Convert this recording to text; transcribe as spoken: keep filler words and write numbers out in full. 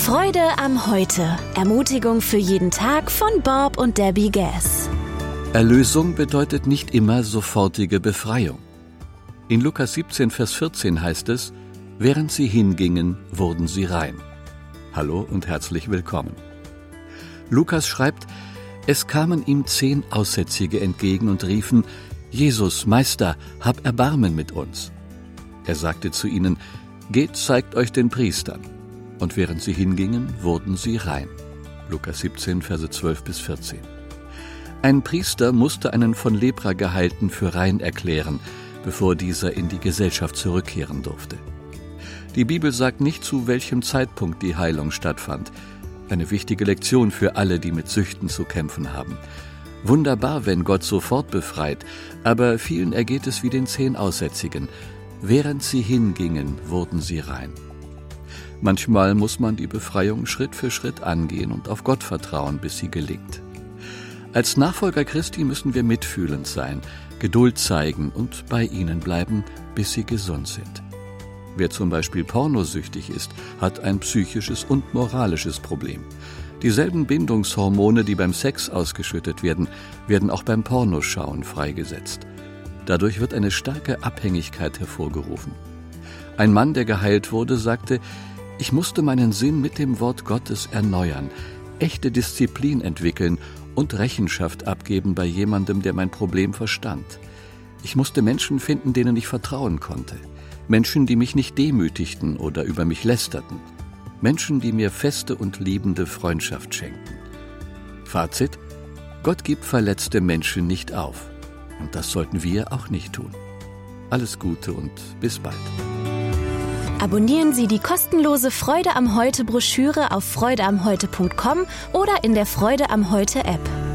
Freude am Heute. Ermutigung für jeden Tag von Bob und Debbie Gass. Erlösung bedeutet nicht immer sofortige Befreiung. In Lukas siebzehn, Vers vierzehn heißt es: Während sie hingingen, wurden sie rein. Hallo und herzlich willkommen. Lukas schreibt: Es kamen ihm zehn Aussätzige entgegen und riefen: Jesus, Meister, hab Erbarmen mit uns. Er sagte zu ihnen: Geht, zeigt euch den Priestern. Und während sie hingingen, wurden sie rein. Lukas siebzehn, Verse zwölf bis vierzehn. Ein Priester musste einen von Lepra Geheilten für rein erklären, bevor dieser in die Gesellschaft zurückkehren durfte. Die Bibel sagt nicht, zu welchem Zeitpunkt die Heilung stattfand. Eine wichtige Lektion für alle, die mit Süchten zu kämpfen haben. Wunderbar, wenn Gott sofort befreit, aber vielen ergeht es wie den zehn Aussätzigen. Während sie hingingen, wurden sie rein. Manchmal muss man die Befreiung Schritt für Schritt angehen und auf Gott vertrauen, bis sie gelingt. Als Nachfolger Christi müssen wir mitfühlend sein, Geduld zeigen und bei ihnen bleiben, bis sie gesund sind. Wer zum Beispiel pornosüchtig ist, hat ein psychisches und moralisches Problem. Dieselben Bindungshormone, die beim Sex ausgeschüttet werden, werden auch beim Pornoschauen freigesetzt. Dadurch wird eine starke Abhängigkeit hervorgerufen. Ein Mann, der geheilt wurde, sagte: Ich musste meinen Sinn mit dem Wort Gottes erneuern, echte Disziplin entwickeln und Rechenschaft abgeben bei jemandem, der mein Problem verstand. Ich musste Menschen finden, denen ich vertrauen konnte. Menschen, die mich nicht demütigten oder über mich lästerten. Menschen, die mir feste und liebende Freundschaft schenkten. Fazit: Gott gibt verletzte Menschen nicht auf. Und das sollten wir auch nicht tun. Alles Gute und bis bald. Abonnieren Sie die kostenlose Freude am Heute Broschüre auf freude am heute punkt com oder in der Freude am Heute App.